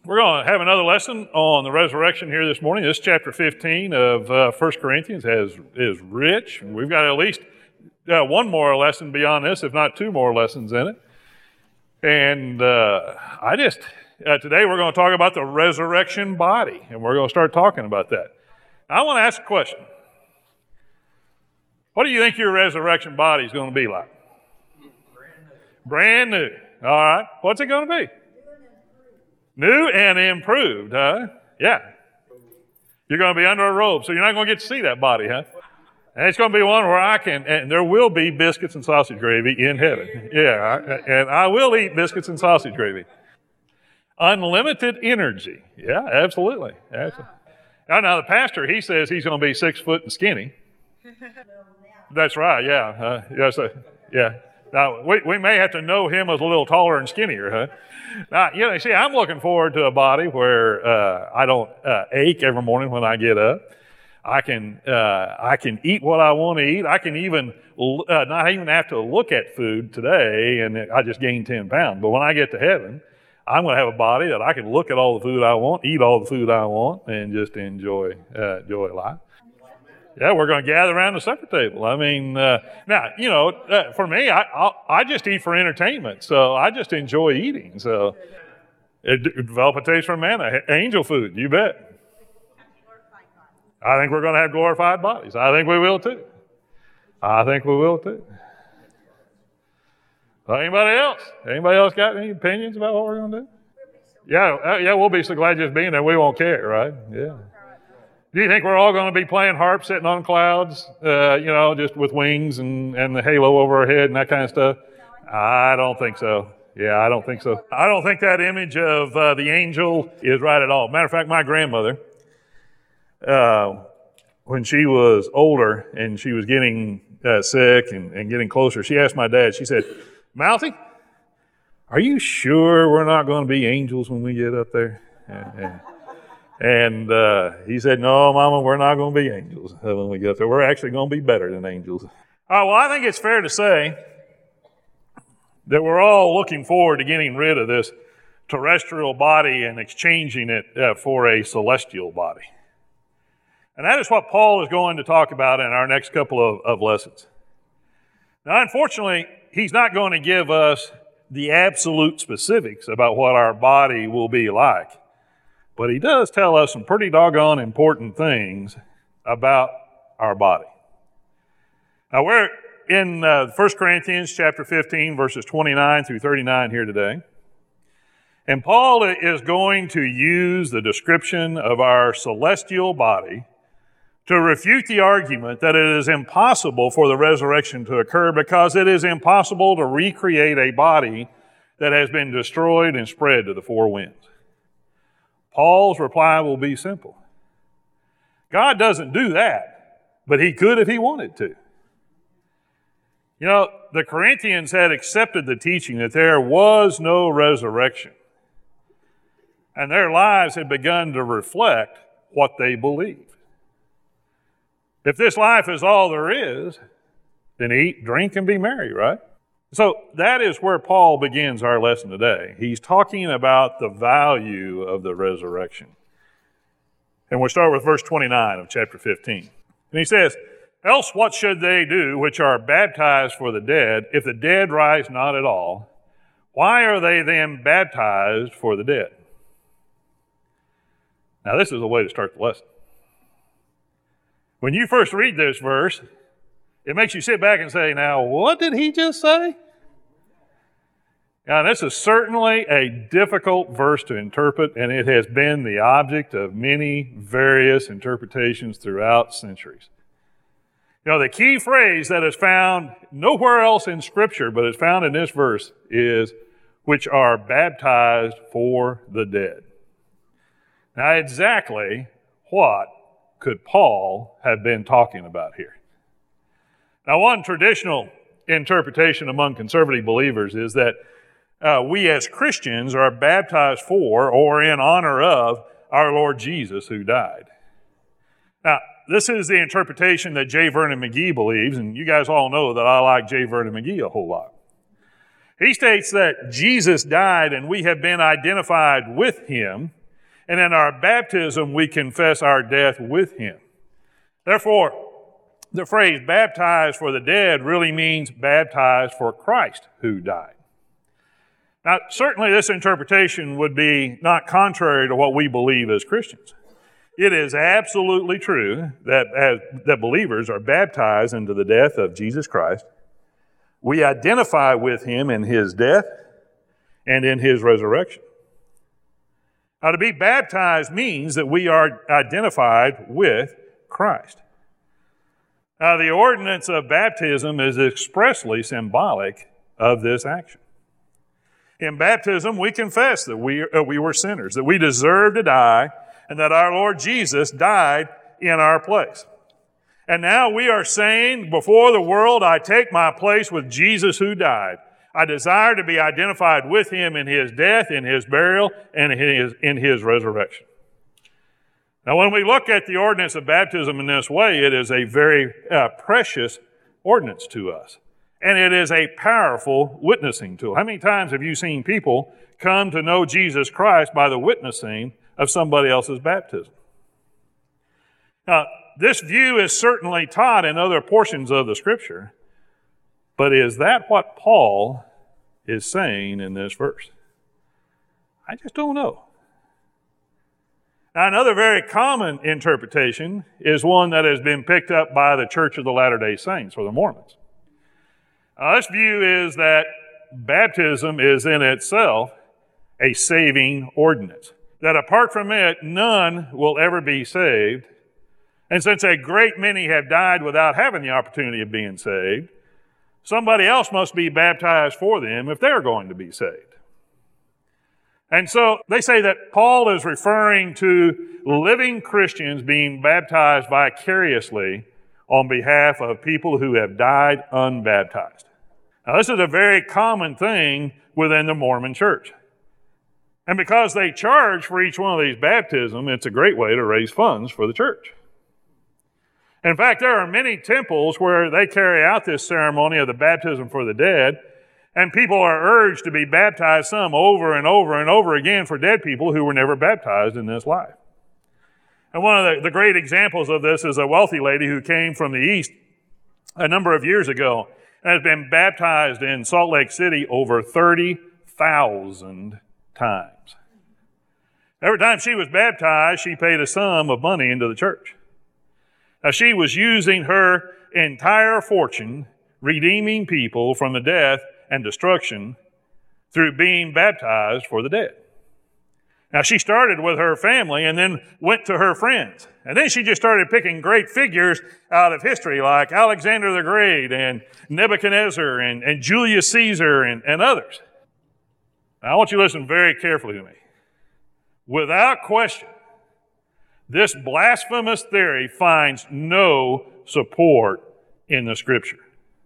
We're going to have another lesson on the resurrection here this morning. This chapter 15 of 1 Corinthians is rich. We've got at least one more lesson beyond this, if not two more lessons in it. And today we're going to talk about the resurrection body, and we're going to start talking about that. I want to ask a question. What do you think your resurrection body is going to be like? Brand new. All right. What's it going to be? New and improved, huh? Yeah. You're going to be under a robe, so you're not going to get to see that body, huh? And it's going to be one where and there will be biscuits and sausage gravy in heaven. Yeah, and I will eat biscuits and sausage gravy. Unlimited energy. Yeah, absolutely. Now the pastor, he says he's going to be 6 foot and skinny. That's right, yeah. Yeah. Now, we may have to know him as a little taller and skinnier, huh? Now, see, I'm looking forward to a body where I don't ache every morning when I get up. I can eat what I want to eat. I can even not even have to look at food today, and I just gained 10 pounds. But when I get to heaven, I'm going to have a body that I can look at all the food I want, eat all the food I want, and just enjoy life. Yeah, we're going to gather around the supper table. I mean, for me, I just eat for entertainment, so I just enjoy eating. So, develop a taste for manna, angel food, you bet. I think we're going to have glorified bodies. I think we will too. Well, anybody else? Anybody else got any opinions about what we're going to do? Yeah, we'll be so glad just being there, we won't care, right? Yeah. Do you think we're all going to be playing harp, sitting on clouds, just with wings and the halo over our head and that kind of stuff? I don't think so. Yeah, I don't think so. I don't think that image of the angel is right at all. Matter of fact, my grandmother, when she was older and she was getting sick and getting closer, she asked my dad, she said, "Mouthy, are you sure we're not going to be angels when we get up there?" And he said, "No, Mama, we're not going to be angels when we get up there. We're actually going to be better than angels." All right, well, I think it's fair to say that we're all looking forward to getting rid of this terrestrial body and exchanging it for a celestial body. And that is what Paul is going to talk about in our next couple of lessons. Now, unfortunately, he's not going to give us the absolute specifics about what our body will be like. But he does tell us some pretty doggone important things about our body. Now, we're in 1 Corinthians chapter 15, verses 29 through 39 here today. And Paul is going to use the description of our celestial body to refute the argument that it is impossible for the resurrection to occur because it is impossible to recreate a body that has been destroyed and spread to the four winds. Paul's reply will be simple. God doesn't do that, but he could if he wanted to. The Corinthians had accepted the teaching that there was no resurrection, and their lives had begun to reflect what they believed. If this life is all there is, then eat, drink, and be merry, right? So that is where Paul begins our lesson today. He's talking about the value of the resurrection. And we'll start with verse 29 of chapter 15. And he says, "Else what should they do which are baptized for the dead, if the dead rise not at all? Why are they then baptized for the dead?" Now this is a way to start the lesson. When you first read this verse, it makes you sit back and say, now, what did he just say? Now, this is certainly a difficult verse to interpret, and it has been the object of many various interpretations throughout centuries. The key phrase that is found nowhere else in Scripture, but is found in this verse, is, "which are baptized for the dead." Now, exactly what could Paul have been talking about here? Now, one traditional interpretation among conservative believers is that we as Christians are baptized for or in honor of our Lord Jesus who died. Now, this is the interpretation that J. Vernon McGee believes, and you guys all know that I like J. Vernon McGee a whole lot. He states that Jesus died and we have been identified with him, and in our baptism we confess our death with him. Therefore, the phrase baptized for the dead really means baptized for Christ who died. Now, certainly this interpretation would be not contrary to what we believe as Christians. It is absolutely true that believers are baptized into the death of Jesus Christ. We identify with him in his death and in his resurrection. Now, to be baptized means that we are identified with Christ. Now, the ordinance of baptism is expressly symbolic of this action. In baptism, we confess that we were sinners, that we deserved to die, and that our Lord Jesus died in our place. And now we are saying, before the world, I take my place with Jesus who died. I desire to be identified with him in his death, in his burial, and in his resurrection. Now, when we look at the ordinance of baptism in this way, it is a very precious ordinance to us. And it is a powerful witnessing tool. How many times have you seen people come to know Jesus Christ by the witnessing of somebody else's baptism? Now, this view is certainly taught in other portions of the Scripture, but is that what Paul is saying in this verse? I just don't know. Now, another very common interpretation is one that has been picked up by the Church of the Latter-day Saints, or the Mormons. This view is that baptism is in itself a saving ordinance, that apart from it, none will ever be saved. And since a great many have died without having the opportunity of being saved, somebody else must be baptized for them if they're going to be saved. And so they say that Paul is referring to living Christians being baptized vicariously on behalf of people who have died unbaptized. Now, this is a very common thing within the Mormon Church. And because they charge for each one of these baptisms, it's a great way to raise funds for the church. In fact, there are many temples where they carry out this ceremony of the baptism for the dead, and people are urged to be baptized, some over and over and over again, for dead people who were never baptized in this life. And one of the great examples of this is a wealthy lady who came from the East a number of years ago and has been baptized in Salt Lake City over 30,000 times. Every time she was baptized, she paid a sum of money into the church. Now, she was using her entire fortune, redeeming people from the death and destruction through being baptized for the dead. Now, she started with her family and then went to her friends. And then she just started picking great figures out of history like Alexander the Great and Nebuchadnezzar and Julius Caesar and others. Now, I want you to listen very carefully to me. Without question, this blasphemous theory finds no support in the Scripture.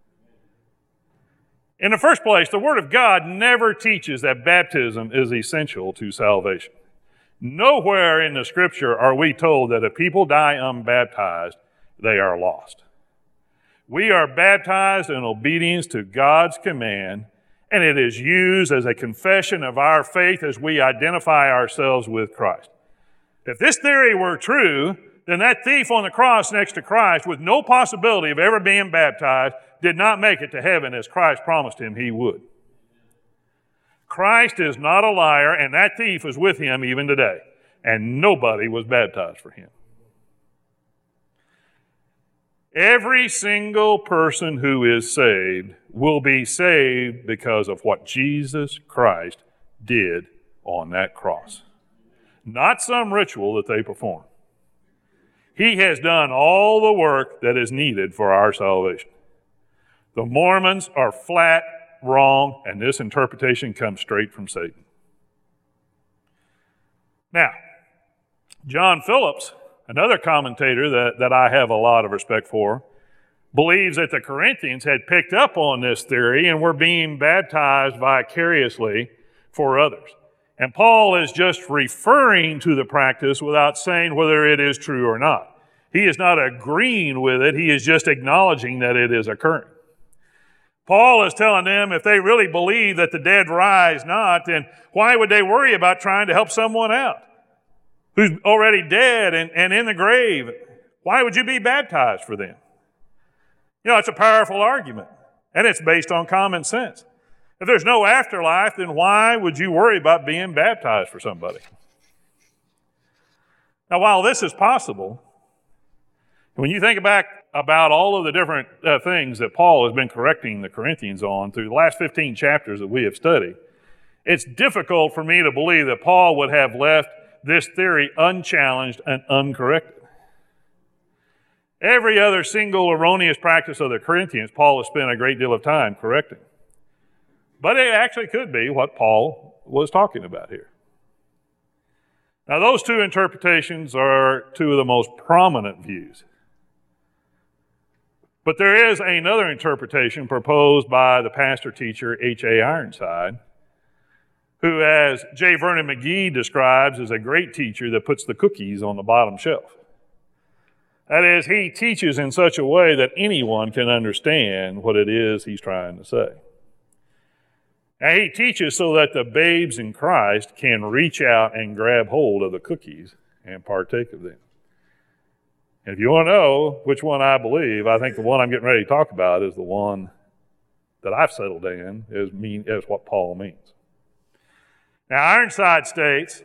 In the first place, the Word of God never teaches that baptism is essential to salvation. Nowhere in the Scripture are we told that if people die unbaptized, they are lost. We are baptized in obedience to God's command, and it is used as a confession of our faith as we identify ourselves with Christ. If this theory were true, then that thief on the cross next to Christ, with no possibility of ever being baptized, did not make it to heaven as Christ promised him he would. Christ is not a liar, and that thief is with him even today, and nobody was baptized for him. Every single person who is saved will be saved because of what Jesus Christ did on that cross. Not some ritual that they perform. He has done all the work that is needed for our salvation. The Mormons are flat wrong, and this interpretation comes straight from Satan. Now, John Phillips, another commentator that I have a lot of respect for, believes that the Corinthians had picked up on this theory and were being baptized vicariously for others. And Paul is just referring to the practice without saying whether it is true or not. He is not agreeing with it. He is just acknowledging that it is occurring. Paul is telling them if they really believe that the dead rise not, then why would they worry about trying to help someone out who's already dead and in the grave? Why would you be baptized for them? You know, it's a powerful argument, and it's based on common sense. If there's no afterlife, then why would you worry about being baptized for somebody? Now, while this is possible, when you think back about all of the different things that Paul has been correcting the Corinthians on through the last 15 chapters that we have studied, it's difficult for me to believe that Paul would have left this theory unchallenged and uncorrected. Every other single erroneous practice of the Corinthians, Paul has spent a great deal of time correcting. But it actually could be what Paul was talking about here. Now, those two interpretations are two of the most prominent views. But there is another interpretation proposed by the pastor-teacher H.A. Ironside, who, as J. Vernon McGee describes, is a great teacher that puts the cookies on the bottom shelf. That is, he teaches in such a way that anyone can understand what it is he's trying to say. Now, he teaches so that the babes in Christ can reach out and grab hold of the cookies and partake of them. And if you want to know which one I believe, I think the one I'm getting ready to talk about is the one that I've settled in as what Paul means. Now, Ironside states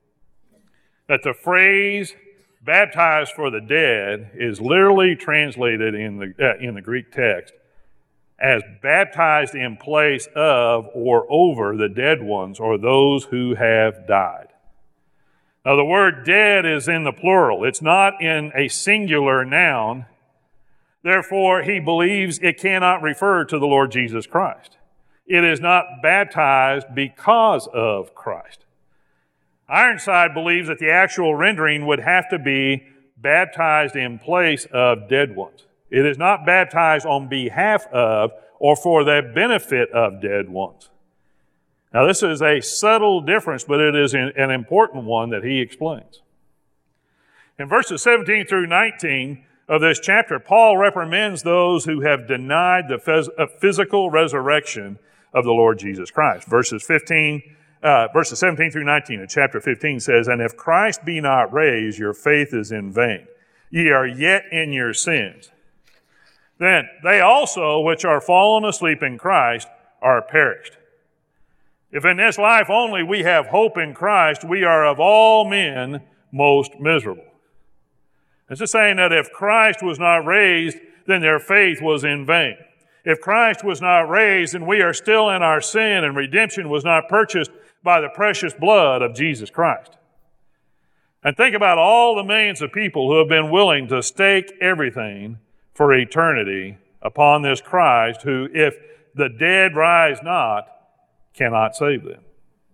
that the phrase baptized for the dead is literally translated in the Greek text as baptized in place of or over the dead ones or those who have died. Now, the word dead is in the plural. It's not in a singular noun. Therefore, he believes it cannot refer to the Lord Jesus Christ. It is not baptized because of Christ. Ironside believes that the actual rendering would have to be baptized in place of dead ones. It is not baptized on behalf of or for the benefit of dead ones. Now, this is a subtle difference, but it is an important one that he explains. In verses 17 through 19 of this chapter, Paul reprimands those who have denied the physical resurrection of the Lord Jesus Christ. Verses 17 through 19 of chapter 15 says, "And if Christ be not raised, your faith is in vain. Ye are yet in your sins. Then they also which are fallen asleep in Christ are perished. If in this life only we have hope in Christ, we are of all men most miserable." It's just saying that if Christ was not raised, then their faith was in vain. If Christ was not raised, then we are still in our sin, and redemption was not purchased by the precious blood of Jesus Christ. And think about all the millions of people who have been willing to stake everything for eternity upon this Christ who, if the dead rise not, cannot save them.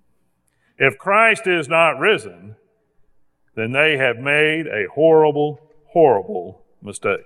If Christ is not risen, then they have made a horrible, horrible mistake.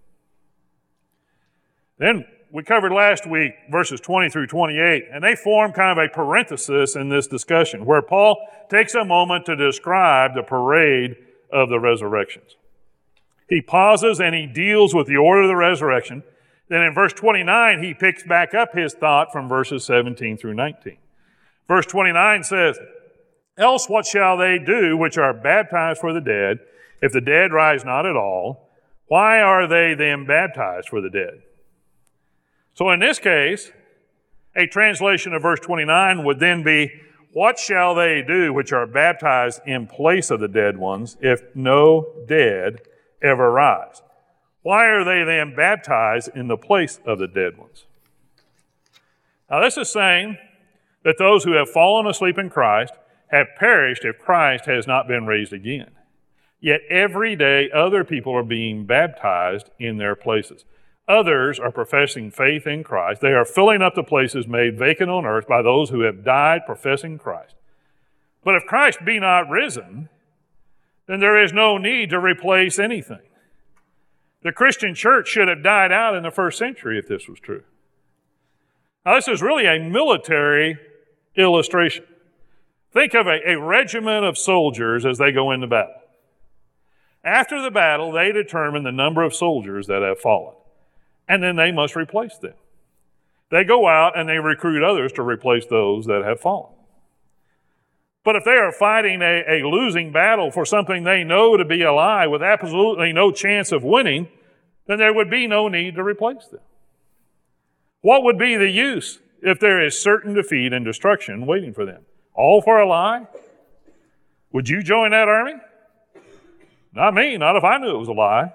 Then we covered last week verses 20 through 28, and they form kind of a parenthesis in this discussion where Paul takes a moment to describe the parade of the resurrections. He pauses and he deals with the order of the resurrection. Then in verse 29, he picks back up his thought from verses 17 through 19. Verse 29 says, "Else what shall they do which are baptized for the dead, if the dead rise not at all? Why are they then baptized for the dead?" So in this case, a translation of verse 29 would then be, "What shall they do which are baptized in place of the dead ones, if no dead ever rise? Why are they then baptized in the place of the dead ones?" Now this is saying that those who have fallen asleep in Christ have perished if Christ has not been raised again. Yet every day other people are being baptized in their places. Others are professing faith in Christ. They are filling up the places made vacant on earth by those who have died professing Christ. But if Christ be not risen, then there is no need to replace anything. The Christian church should have died out in the first century if this was true. Now, this is really a military illustration. Think of a regiment of soldiers as they go into battle. After the battle, they determine the number of soldiers that have fallen, and then they must replace them. they go out and they recruit others to replace those that have fallen. But if they are fighting a losing battle for something they know to be a lie with absolutely no chance of winning, then there would be no need to replace them. What would be the use if there is certain defeat and destruction waiting for them? All for a lie? Would you join that army? Not me, not if I knew it was a lie.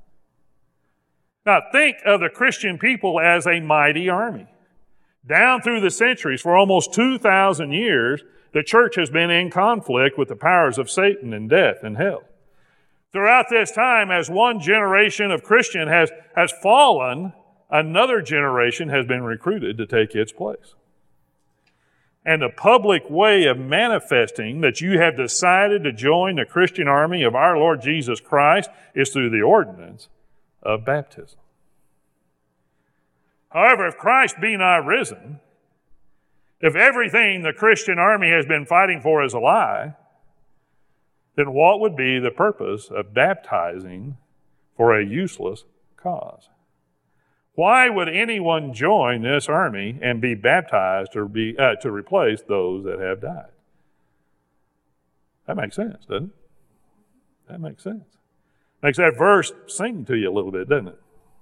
Now think of the Christian people as a mighty army. Down through the centuries, for almost 2,000 years, the church has been in conflict with the powers of Satan and death and hell. Throughout this time, as one generation of Christian has fallen, another generation has been recruited to take its place. And the public way of manifesting that you have decided to join the Christian army of our Lord Jesus Christ is through the ordinance of baptism. However, if Christ be not risen, if everything the Christian army has been fighting for is a lie, then what would be the purpose of baptizing for a useless cause? Why would anyone join this army and be baptized to replace those that have died? That makes sense, doesn't it? That makes sense. Makes that verse sing to you a little bit, doesn't it?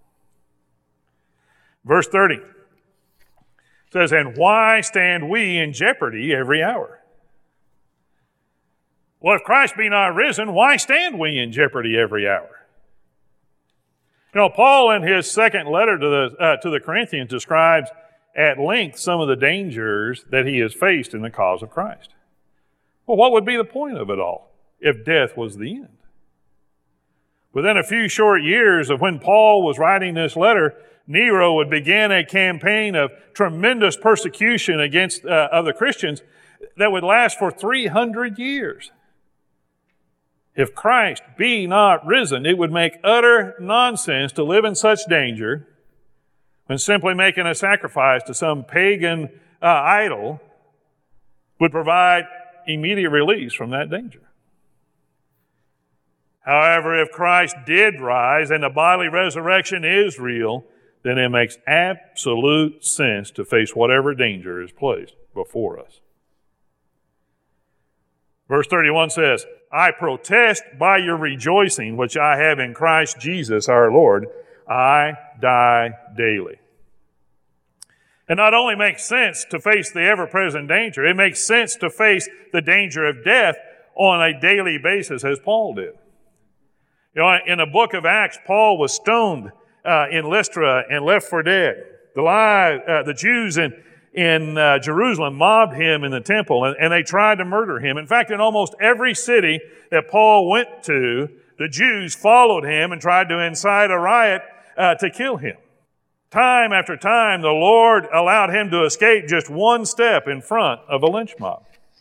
Verse 30 says, "And why stand we in jeopardy every hour?" Well, if Christ be not risen, why stand we in jeopardy every hour? You know, Paul in his second letter to the Corinthians describes at length some of the dangers that he has faced in the cause of Christ. Well, what would be the point of it all if death was the end? Within a few short years of when Paul was writing this letter, Nero would begin a campaign of tremendous persecution against other Christians that would last for 300 years. If Christ be not risen, it would make utter nonsense to live in such danger when simply making a sacrifice to some pagan idol would provide immediate release from that danger. However, if Christ did rise and the bodily resurrection is real, then it makes absolute sense to face whatever danger is placed before us. Verse 31 says, "I protest by your rejoicing, which I have in Christ Jesus our Lord, I die daily." It not only makes sense to face the ever-present danger, it makes sense to face the danger of death on a daily basis as Paul did. You know, in the book of Acts, Paul was stoned in Lystra and left for dead. The Jews in Jerusalem mobbed him in the temple, and they tried to murder him. In fact, in almost every city that Paul went to, the Jews followed him and tried to incite a riot to kill him. Time after time, the Lord allowed him to escape just one step in front of a lynch mob.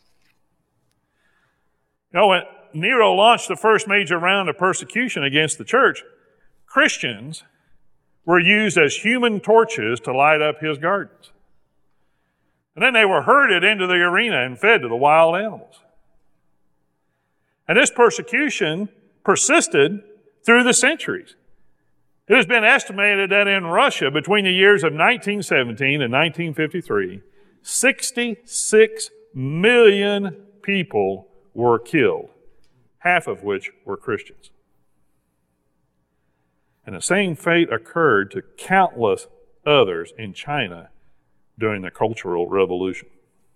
You know, when Nero launched the first major round of persecution against the church, Christians were used as human torches to light up his gardens. And then they were herded into the arena and fed to the wild animals. And this persecution persisted through the centuries. It has been estimated that in Russia, between the years of 1917 and 1953, 66 million people were killed, half of which were Christians. And the same fate occurred to countless others in China during the Cultural Revolution.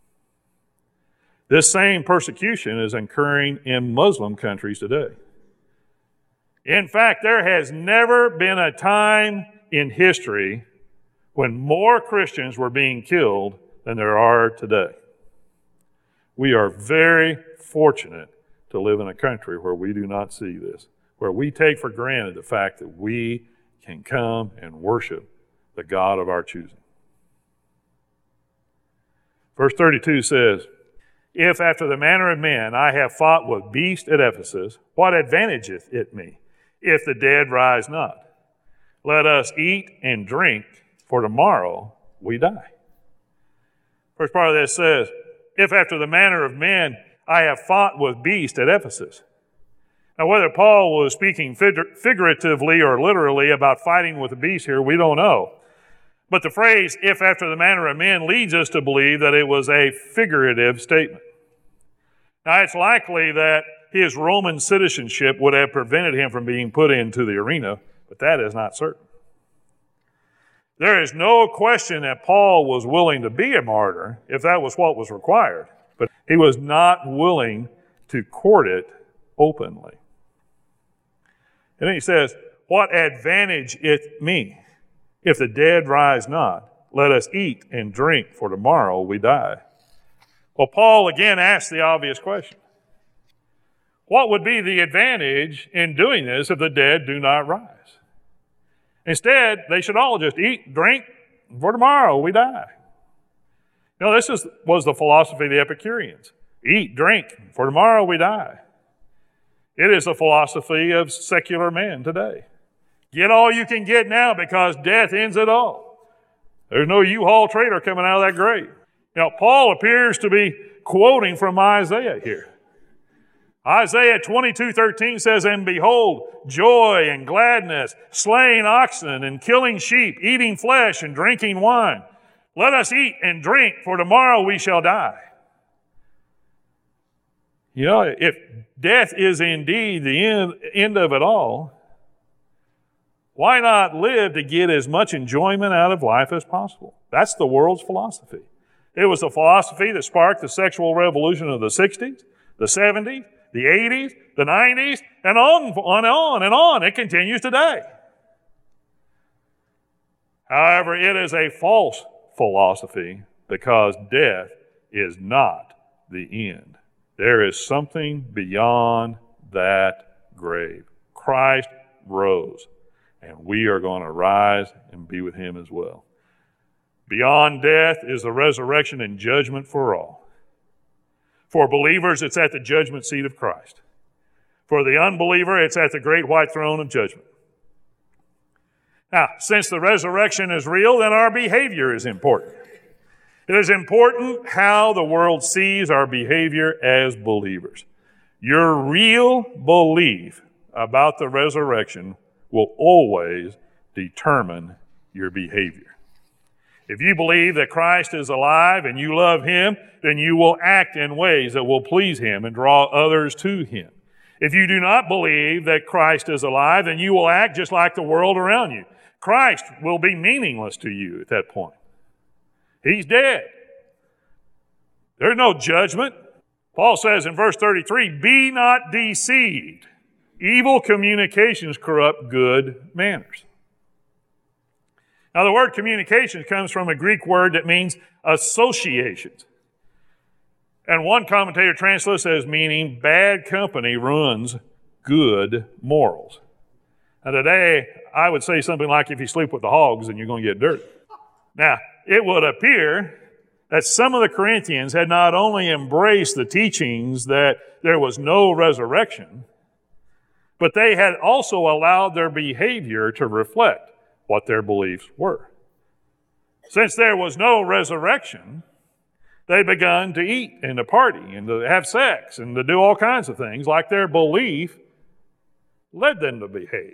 This same persecution is occurring in Muslim countries today. In fact, there has never been a time in history when more Christians were being killed than there are today. We are very fortunate to live in a country where we do not see this, where we take for granted the fact that we can come and worship the God of our choosing. Verse 32 says, "If after the manner of men I have fought with beasts at Ephesus, what advantageth it me, if the dead rise not? Let us eat and drink, for tomorrow we die." First part of this says, "If after the manner of men I have fought with beasts at Ephesus." Now, whether Paul was speaking figuratively or literally about fighting with the beast here, we don't know. But the phrase, if after the manner of men, leads us to believe that it was a figurative statement. Now, it's likely that his Roman citizenship would have prevented him from being put into the arena, but that is not certain. There is no question that Paul was willing to be a martyr if that was what was required, but he was not willing to court it openly. And then he says, what advantage it me? If the dead rise not, let us eat and drink, for tomorrow we die. Well, Paul again asks the obvious question. What would be the advantage in doing this if the dead do not rise? Instead, they should all just eat, drink, for tomorrow we die. You know, this was the philosophy of the Epicureans. Eat, drink, for tomorrow we die. It is the philosophy of secular men today. Get all you can get now because death ends it all. There's no U-Haul trailer coming out of that grave. Now, Paul appears to be quoting from Isaiah here. Isaiah 22:13 says, and behold, joy and gladness, slaying oxen and killing sheep, eating flesh and drinking wine. Let us eat and drink, for tomorrow we shall die. You know, if death is indeed the end of it all, why not live to get as much enjoyment out of life as possible? That's the world's philosophy. It was the philosophy that sparked the sexual revolution of the 60s, the 70s, the 80s, the 90s, and on and on. It continues today. However, it is a false philosophy because death is not the end. There is something beyond that grave. Christ rose, and we are going to rise and be with him as well. Beyond death is the resurrection and judgment for all. For believers, it's at the judgment seat of Christ. For the unbeliever, it's at the great white throne of judgment. Now, since the resurrection is real, then our behavior is important. It is important how the world sees our behavior as believers. Your real belief about the resurrection will always determine your behavior. If you believe that Christ is alive and you love him, then you will act in ways that will please him and draw others to him. If you do not believe that Christ is alive, then you will act just like the world around you. Christ will be meaningless to you at that point. He's dead. There's no judgment. Paul says in verse 33, be not deceived. Evil communications corrupt good manners. Now, the word communications comes from a Greek word that means associations. And one commentator translates it as meaning bad company ruins good morals. Now, today, I would say something like, if you sleep with the hogs, then you're going to get dirty. Now, it would appear that some of the Corinthians had not only embraced the teachings that there was no resurrection, but they had also allowed their behavior to reflect what their beliefs were. Since there was no resurrection, they begun to eat and to party and to have sex and to do all kinds of things like their belief led them to behave.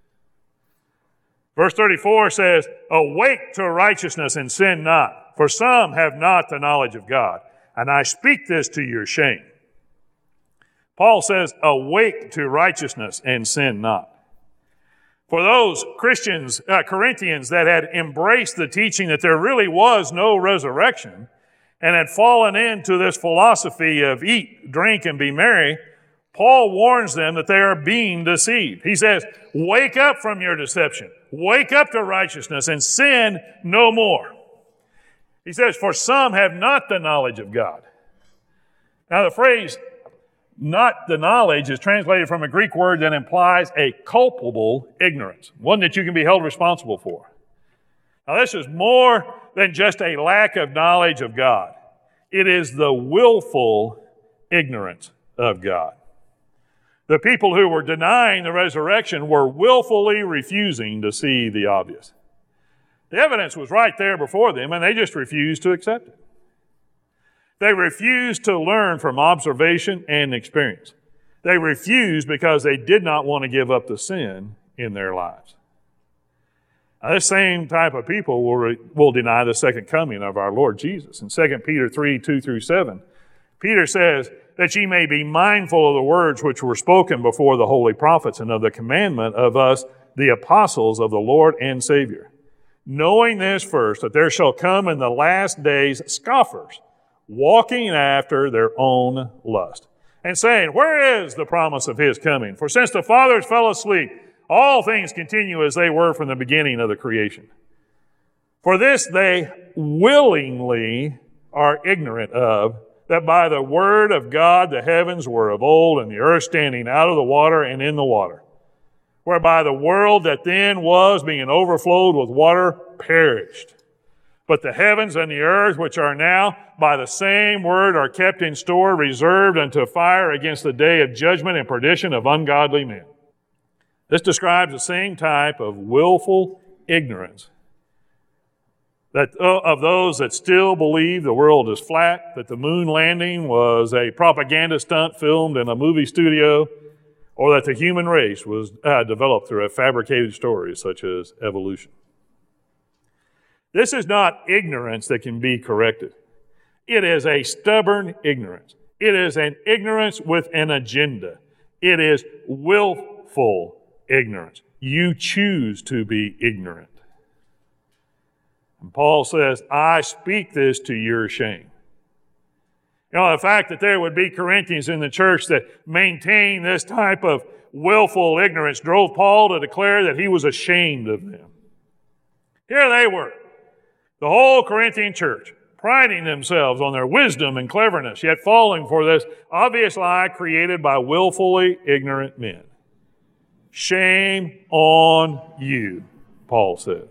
Verse 34 says, awake to righteousness and sin not, for some have not the knowledge of God, and I speak this to your shame. Paul says, awake to righteousness and sin not. For those Corinthians that had embraced the teaching that there really was no resurrection and had fallen into this philosophy of eat, drink, and be merry, Paul warns them that they are being deceived. He says, wake up from your deception. Wake up to righteousness and sin no more. He says, for some have not the knowledge of God. Now, the phrase not the knowledge is translated from a Greek word that implies a culpable ignorance, one that you can be held responsible for. Now, this is more than just a lack of knowledge of God. It is the willful ignorance of God. The people who were denying the resurrection were willfully refusing to see the obvious. The evidence was right there before them, and they just refused to accept it. They refused to learn from observation and experience. They refused because they did not want to give up the sin in their lives. Now, this same type of people will deny the second coming of our Lord Jesus. In 2 Peter 3, 2 through 7, Peter says, that ye may be mindful of the words which were spoken before the holy prophets, and of the commandment of us, the apostles of the Lord and Savior. Knowing this first, that there shall come in the last days scoffers, walking after their own lust, and saying, where is the promise of his coming? For since the fathers fell asleep, all things continue as they were from the beginning of the creation. For this they willingly are ignorant of, that by the word of God the heavens were of old, and the earth standing out of the water and in the water, whereby the world that then was, being overflowed with water, perished. But the heavens and the earth, which are now, by the same word are kept in store, reserved unto fire against the day of judgment and perdition of ungodly men. This describes the same type of willful ignorance that of those that still believe the world is flat, that the moon landing was a propaganda stunt filmed in a movie studio, or that the human race was developed through a fabricated story such as evolution. This is not ignorance that can be corrected. It is a stubborn ignorance. It is an ignorance with an agenda. It is willful ignorance. You choose to be ignorant. And Paul says, I speak this to your shame. You know, the fact that there would be Corinthians in the church that maintain this type of willful ignorance drove Paul to declare that he was ashamed of them. Here they were, the whole Corinthian church, priding themselves on their wisdom and cleverness, yet falling for this obvious lie created by willfully ignorant men. Shame on you, Paul says.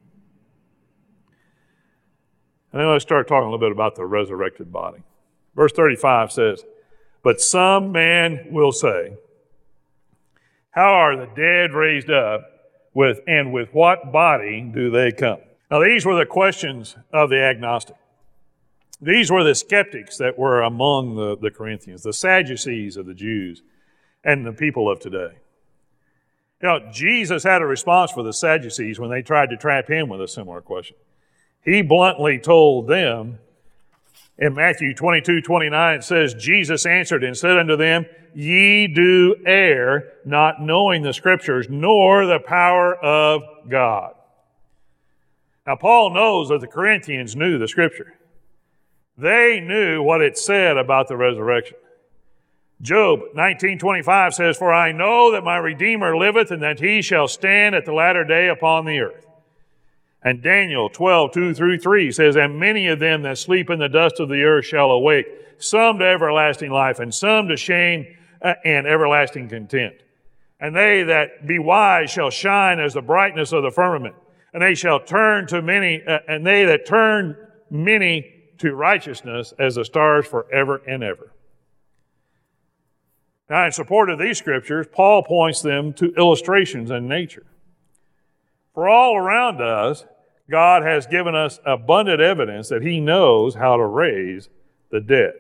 And then let's start talking a little bit about the resurrected body. Verse 35 says, but some man will say, how are the dead raised up, and with what body do they come? Now these were the questions of the agnostic. These were the skeptics that were among the Corinthians, the Sadducees of the Jews and the people of today. You know, Jesus had a response for the Sadducees when they tried to trap him with a similar question. He bluntly told them, in Matthew 22:29, it says, Jesus answered and said unto them, ye do err, not knowing the Scriptures, nor the power of God. Now, Paul knows that the Corinthians knew the Scripture. They knew what it said about the resurrection. Job 19:25 says, for I know that my Redeemer liveth, and that he shall stand at the latter day upon the earth. And Daniel 12:2 through 3 says, and many of them that sleep in the dust of the earth shall awake, some to everlasting life, and some to shame and everlasting contempt. And they that be wise shall shine as the brightness of the firmament, and they shall turn to many, and they that turn many to righteousness as the stars forever and ever. Now, in support of these scriptures, Paul points them to illustrations in nature. For all around us, God has given us abundant evidence that he knows how to raise the dead.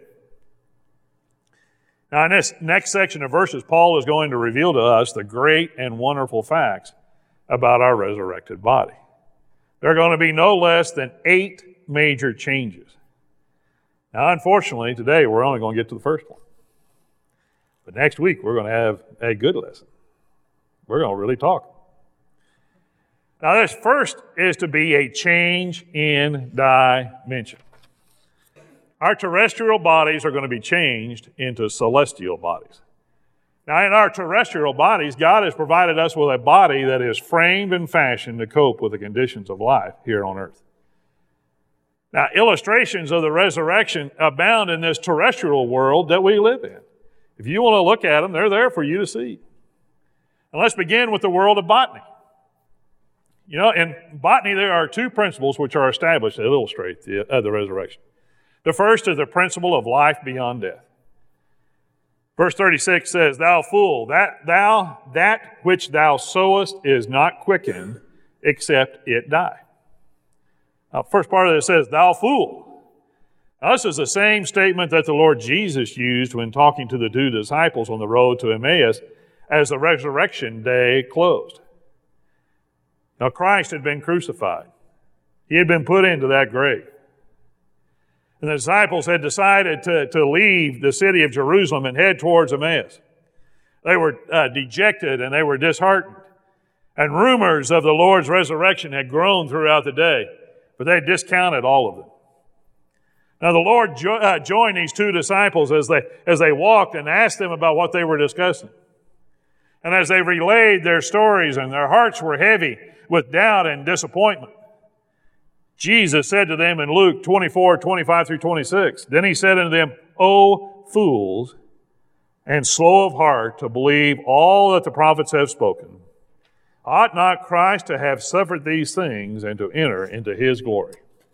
Now, in this next section of verses, Paul is going to reveal to us the great and wonderful facts about our resurrected body. There are going to be no less than 8 major changes. Now, unfortunately, today we're only going to get to the first one. But next week, we're going to have a good lesson. We're going to really talk. Now, this first is to be a change in dimension. Our terrestrial bodies are going to be changed into celestial bodies. Now, in our terrestrial bodies, God has provided us with a body that is framed and fashioned to cope with the conditions of life here on earth. Now, illustrations of the resurrection abound in this terrestrial world that we live in. If you want to look at them, they're there for you to see. And let's begin with the world of botany. You know, in botany, there are 2 principles which are established that illustrate the resurrection. The first is the principle of life beyond death. Verse 36 says, thou fool, that which thou sowest is not quickened, except it die. Now, first part of it says, thou fool. Now, this is the same statement that the Lord Jesus used when talking to the 2 disciples on the road to Emmaus as the resurrection day closed. Now, Christ had been crucified. He had been put into that grave. And the disciples had decided to leave the city of Jerusalem and head towards Emmaus. They were dejected and they were disheartened. And rumors of the Lord's resurrection had grown throughout the day, but they discounted all of them. Now the Lord joined these two disciples as they walked and asked them about what they were discussing. And as they relayed their stories and their hearts were heavy with doubt and disappointment, Jesus said to them in Luke 24:25-26, then he said unto them, O fools, and slow of heart to believe all that the prophets have spoken, ought not Christ to have suffered these things and to enter into his glory?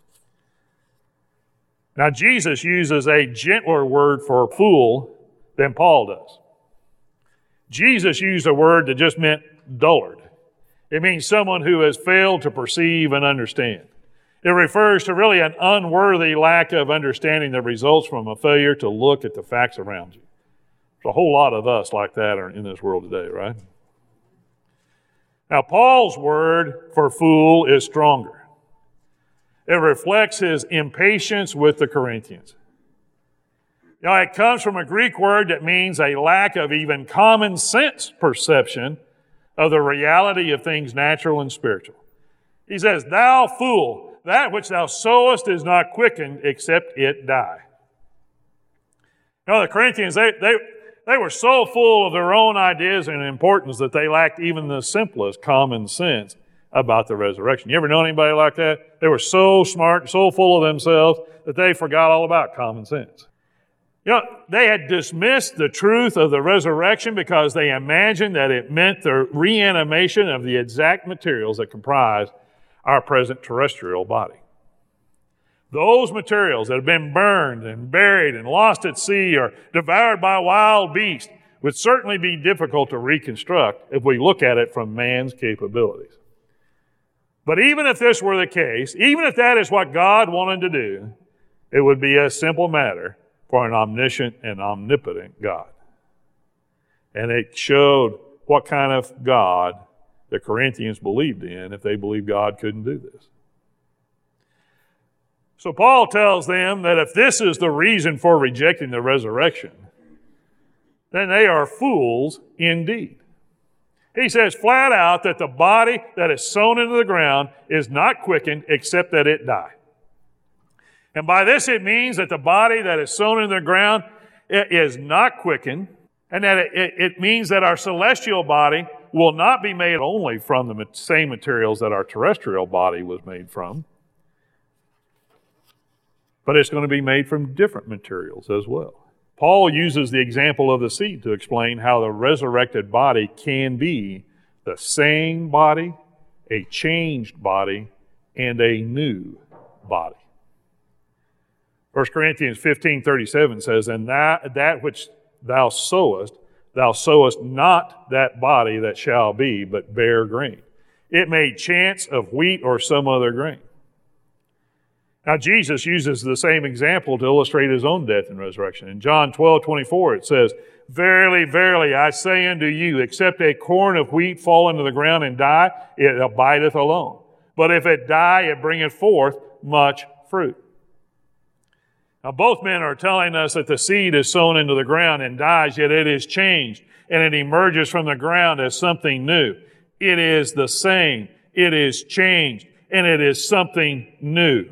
Now Jesus uses a gentler word for fool than Paul does. Jesus used a word that just meant dullard. It means someone who has failed to perceive and understand. It refers to really an unworthy lack of understanding that results from a failure to look at the facts around you. There's a whole lot of us like that in this world today, right? Now, Paul's word for fool is stronger. It reflects his impatience with the Corinthians. You know, it comes from a Greek word that means a lack of even common sense perception of the reality of things natural and spiritual. He says, thou fool, that which thou sowest is not quickened except it die. You know, the Corinthians, they were so full of their own ideas and importance that they lacked even the simplest common sense about the resurrection. You ever know anybody like that? They were so smart, so full of themselves that they forgot all about common sense. You know, they had dismissed the truth of the resurrection because they imagined that it meant the reanimation of the exact materials that comprise our present terrestrial body. Those materials that have been burned and buried and lost at sea or devoured by wild beasts would certainly be difficult to reconstruct if we look at it from man's capabilities. But even if this were the case, even if that is what God wanted to do, it would be a simple matter for an omniscient and omnipotent God. And it showed what kind of God the Corinthians believed in if they believed God couldn't do this. So Paul tells them that if this is the reason for rejecting the resurrection, then they are fools indeed. He says flat out that the body that is sown into the ground is not quickened except that it die. And by this it means that the body that is sown into the ground is not quickened, and that it means that our celestial body will not be made only from the same materials that our terrestrial body was made from, but it's going to be made from different materials as well. Paul uses the example of the seed to explain how the resurrected body can be the same body, a changed body, and a new body. 1 Corinthians 15:37 says, and that which thou sowest not that body that shall be, but bare grain. It may chance of wheat or some other grain. Now, Jesus uses the same example to illustrate his own death and resurrection. In John 12:24, it says, verily, verily, I say unto you, except a corn of wheat fall into the ground and die, it abideth alone. But if it die, it bringeth forth much fruit. Now, both men are telling us that the seed is sown into the ground and dies, yet it is changed, and it emerges from the ground as something new. It is the same. It is changed, and it is something new.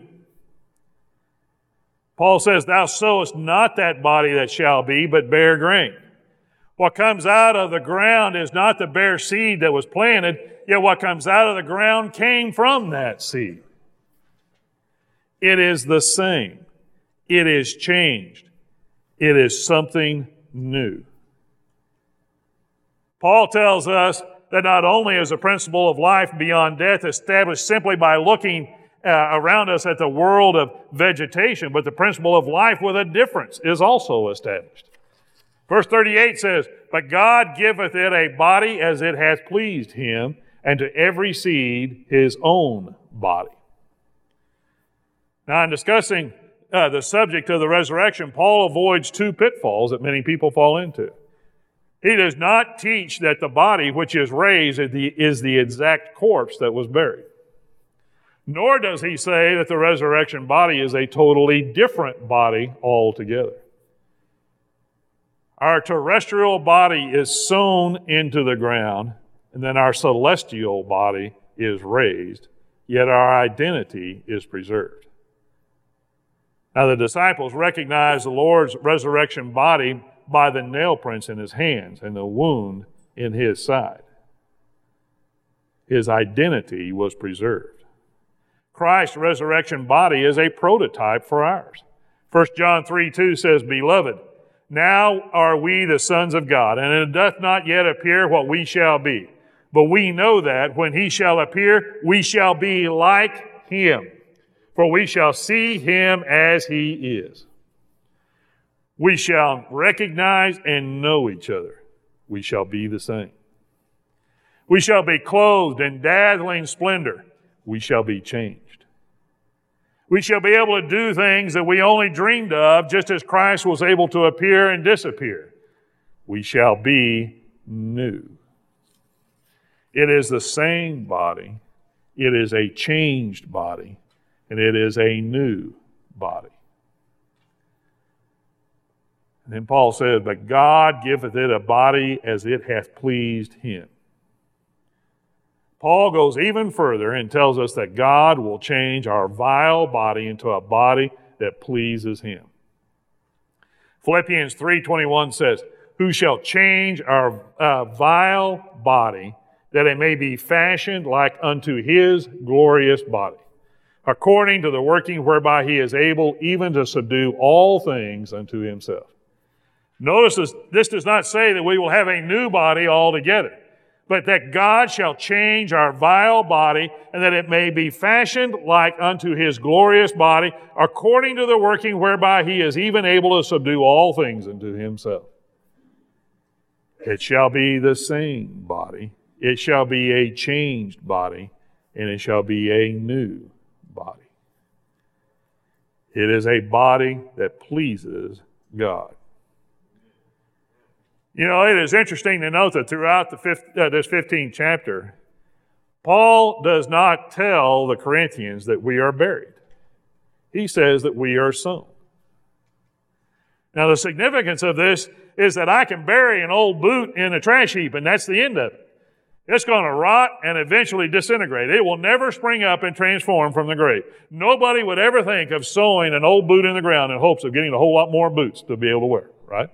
Paul says, thou sowest not that body that shall be, but bare grain. What comes out of the ground is not the bare seed that was planted, yet what comes out of the ground came from that seed. It is the same. It is changed. It is something new. Paul tells us that not only is the principle of life beyond death established simply by looking around us at the world of vegetation, but the principle of life with a difference is also established. Verse 38 says, but God giveth it a body as it hath pleased him, and to every seed his own body. Now, in discussing the subject of the resurrection, Paul avoids two pitfalls that many people fall into. He does not teach that the body which is raised is the exact corpse that was buried. Nor does he say that the resurrection body is a totally different body altogether. Our terrestrial body is sown into the ground, and then our celestial body is raised, yet our identity is preserved. Now the disciples recognized the Lord's resurrection body by the nail prints in his hands and the wound in his side. His identity was preserved. Christ's resurrection body is a prototype for ours. 1 John 3:2 says, "Beloved, now are we the sons of God, and it doth not yet appear what we shall be. But we know that when he shall appear, we shall be like him, for we shall see him as he is." We shall recognize and know each other. We shall be the same. We shall be clothed in dazzling splendor. We shall be changed. We shall be able to do things that we only dreamed of, just as Christ was able to appear and disappear. We shall be new. It is the same body. It is a changed body. And it is a new body. And then Paul says, "But God giveth it a body as it hath pleased him." Paul goes even further and tells us that God will change our vile body into a body that pleases him. Philippians 3:21 says, "Who shall change our vile body, that it may be fashioned like unto his glorious body, according to the working whereby he is able even to subdue all things unto himself." Notice this does not say that we will have a new body altogether, but that God shall change our vile body, and that it may be fashioned like unto his glorious body, according to the working whereby he is even able to subdue all things unto himself. It shall be the same body. It shall be a changed body, and it shall be a new body. It is a body that pleases God. You know, it is interesting to note that throughout this 15th chapter, Paul does not tell the Corinthians that we are buried. He says that we are sown. Now, the significance of this is that I can bury an old boot in a trash heap, and that's the end of it. It's going to rot and eventually disintegrate. It will never spring up and transform from the grave. Nobody would ever think of sowing an old boot in the ground in hopes of getting a whole lot more boots to be able to wear, right?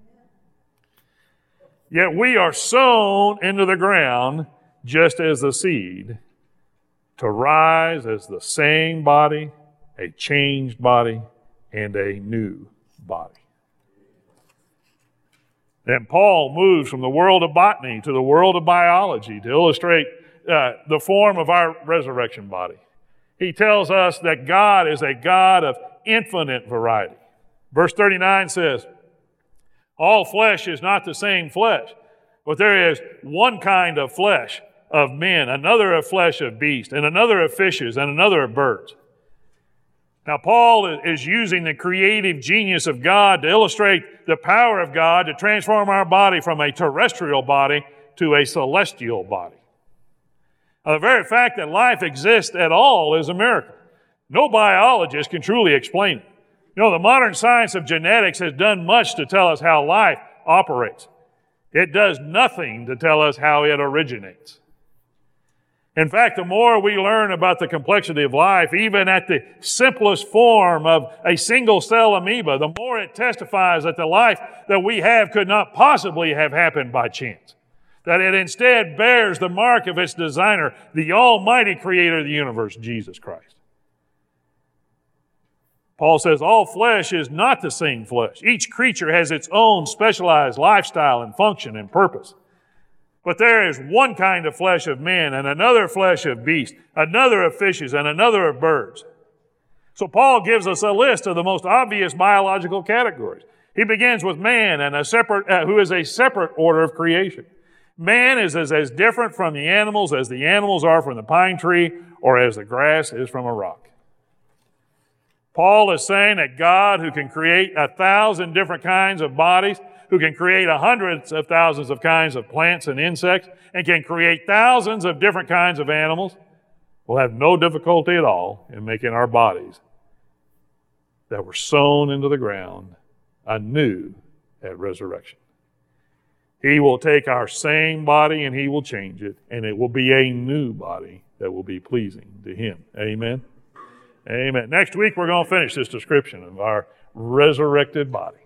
Yet we are sown into the ground just as the seed, to rise as the same body, a changed body, and a new body. Then Paul moves from the world of botany to the world of biology to illustrate the form of our resurrection body. He tells us that God is a God of infinite variety. Verse 39 says, "All flesh is not the same flesh, but there is one kind of flesh of men, another of flesh of beasts, and another of fishes, and another of birds." Now, Paul is using the creative genius of God to illustrate the power of God to transform our body from a terrestrial body to a celestial body. Now, the very fact that life exists at all is a miracle. No biologist can truly explain it. You know, the modern science of genetics has done much to tell us how life operates. It does nothing to tell us how it originates. In fact, the more we learn about the complexity of life, even at the simplest form of a single-cell amoeba, the more it testifies that the life that we have could not possibly have happened by chance. That it instead bears the mark of its designer, the almighty creator of the universe, Jesus Christ. Paul says all flesh is not the same flesh. Each creature has its own specialized lifestyle and function and purpose. But there is one kind of flesh of men, and another flesh of beasts, another of fishes, and another of birds. So Paul gives us a list of the most obvious biological categories. He begins with man, and who is a separate order of creation. Man is as different from the animals as the animals are from the pine tree, or as the grass is from a rock. Paul is saying that God, who can create 1,000 different kinds of bodies, who can create hundreds of thousands of kinds of plants and insects and can create thousands of different kinds of animals, will have no difficulty at all in making our bodies that were sown into the ground anew at resurrection. He will take our same body and He will change it, and it will be a new body that will be pleasing to Him. Amen? Amen. Next week, we're going to finish this description of our resurrected body.